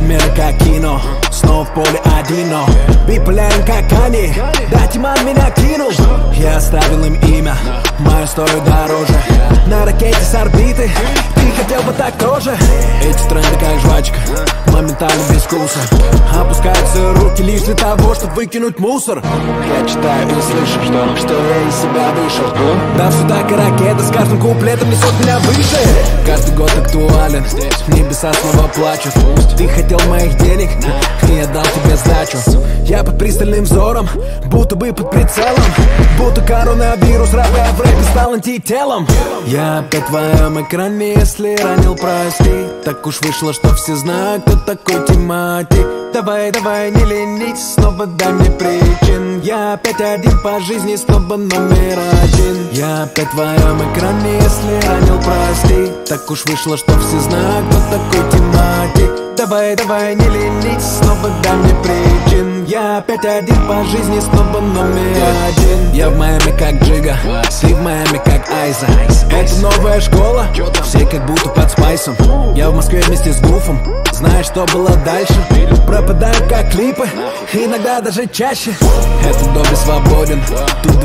Примеры как кино, снова в поле одино. Биполярен как они, да Тиман меня кинул. Я оставил им имя, мое стоит дороже. На ракете с орбиты, ты хотел бы так тоже. Эти тренды как жвачка, моментально без вкуса. Опускаются руки лишь для того, чтобы выкинуть мусор. Я читаю и слышу, что я из себя вышел. Да все так и ракета с каждым куплетом несет меня выше. Каждый год актуален, небеса снова плачут. Ты хотел моих денег, и я дал тебе сдачу. Я под пристальным взором, будто бы под прицелом. Будто коронавирус, рэп в рэпе стал антителом. Я опять в твоем экране, если ранил, прости. Так уж вышло, что все знают, кто такой Тимати. Давай, давай, не ленись, снова дай мне причин. Я опять один по жизни, снова номер один. Я опять в твоем экране, если ранил, прости. Так уж вышло, что все знают, кто такой Тимати. Давай, давай, не ленись, снова дай мне причин. Я опять один по жизни, снова номер один. Я в Майами как Джига, ты в Майами как Айза. Это новая школа, все как будто под спайсом. Я в Москве вместе с Гуфом, знаешь, что было дальше? Пропадают как клипы, иногда даже чаще. Этот добрый свободен, тут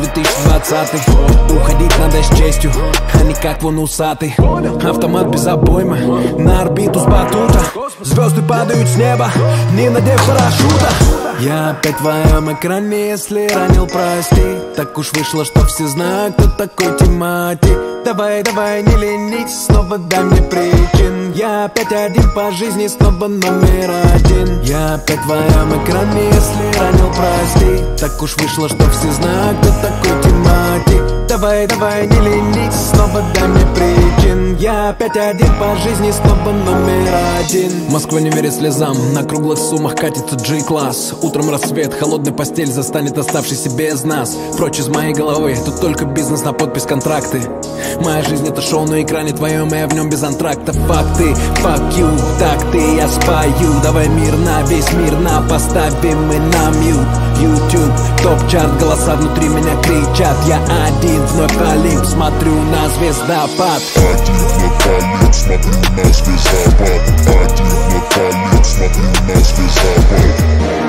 2020. Уходить надо с честью, а не как вон усатый. Автомат без обоймы, на орбиту с батута. Звезды падают с неба, не надев парашюта. Я опять в твоем экране, если ранил, прости. Так уж вышло, что все знают, кто такой Тимати. Давай, давай, не ленись, снова дай мне причин. Я опять один по жизни, снова номер один. Я опять в твоем экране, если ранил, прости. Так уж вышло, что все знают, кто такой Тимати. Давай, давай, не ленись, снова дай мне причин. Я опять один по жизни, снова номер один. Москва не верит слезам, на круглых суммах катится G-класс. Утром рассвет, холодная постель застанет оставшийся без нас. Прочь из моей головы, тут только бизнес на подпись контракты. Моя жизнь это шоу на экране твоем, и я в нем без антракта. Факты, fuck you, так ты, я спою. Давай мирно, весь мир поставим мы на мьют. YouTube, топ-чарт, голоса внутри меня кричат. Я один вновь Олимп, смотрю на звездопад. Один вновь Олимп, смотрю на звездопад. Один вновь Олимп, смотрю на звездопад.